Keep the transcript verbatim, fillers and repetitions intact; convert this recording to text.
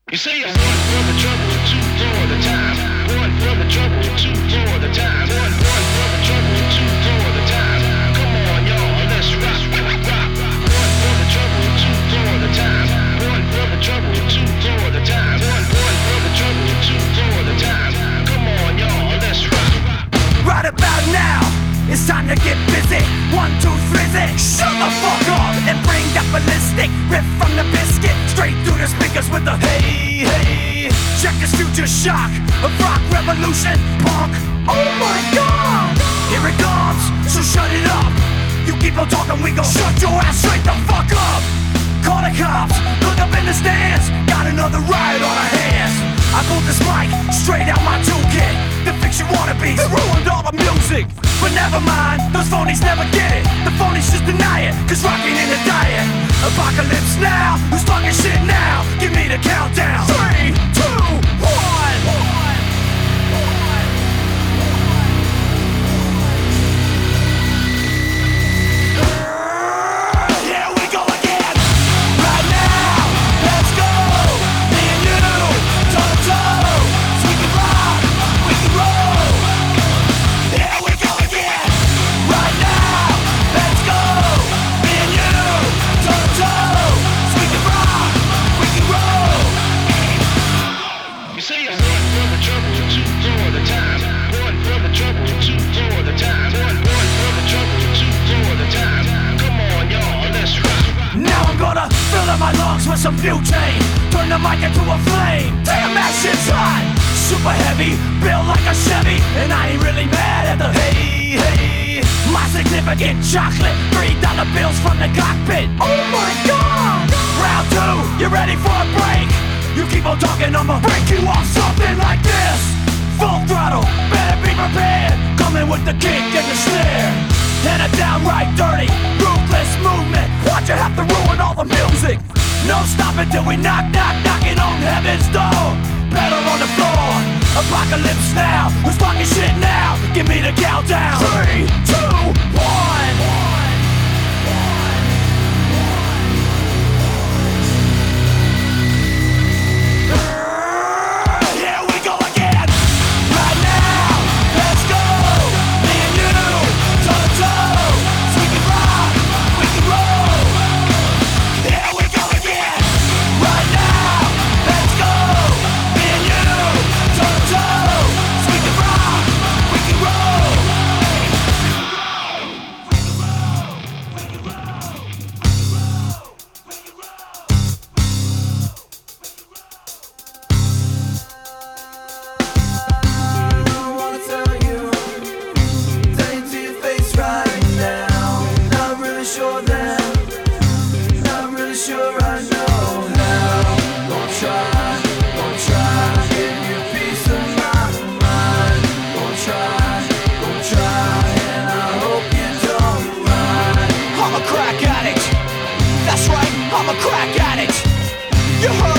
You say I'm one for the trouble, two for the time. One for the trouble, two for the time. One, one for the trouble, two for the time. Come on, y'all, let's rock, rock, rock. One for the trouble, two for the time. One for the trouble, two for the time. One, one for the trouble, two for the time. Come on, y'all, let's rock, rock. Right about now, it's time to get busy. One, two, three, shut the fuck up and bring that ballistic riff from the biscuit straight through the speakers with the hey, hey. Check this future shock of rock revolution, punk. Oh my god, here it comes, so shut it up. You keep on talking, we gon' shut your ass straight the fuck up. Call the cops, look up in the stands, got another riot on our hands. I pulled this mic straight out my toolkit. The fiction wannabes, it ruined all the music. But never mind, those phonies never get it. The phonies just deny it, cause rocking in the diet. Apocalypse now, who's talking shit now? Give me the countdown. Three, two, one. Here we go again. Right now, let's go. Me and you, toe to toe. So we can rock, we can roll. Here we go again. Right now, let's go. Me and you, toe to toe. So we can rock, we can roll. You say I'm one for the trouble, two for the time. One for the trouble, two for the time. One, one for the trouble, two for the time. Come on, y'all, let's rock, rock. Now I'm gonna fill up my lungs with some butane. Turn the mic into a flame. Damn, that shit's hot. Super heavy, built like a Chevy. And I ain't really mad at the hey, hey. My significant chocolate, three dollar bills from the cockpit. Oh my god. Round two, you ready for a break? You keep on talking, I'ma break you off something like this. Full throttle, better be prepared. Coming with the kick and the snare. And a downright dirty, ruthless movement. Why'd you have to ruin all the music? No stopping till we knock, knock, knocking on heaven's door. Pedal on the floor. Apocalypse now. Who's talking shit now? Give me the countdown. Three, two, one. Here we go again. Right now, let's go. Me and you, toe to toe. So we can rock, we can roll. Here we go again. Right now, let's go. Me and you, toe to toe. So we can rock, we can roll. I wanna tell you, tell you to your face right now. Not really sure then, not really sure I know how. Gonna try, gonna try, give you a piece of my mind. Gonna try, gonna try, and I hope you don't mind. I'm a crack addict, that's right, I'm a crack addict. You heard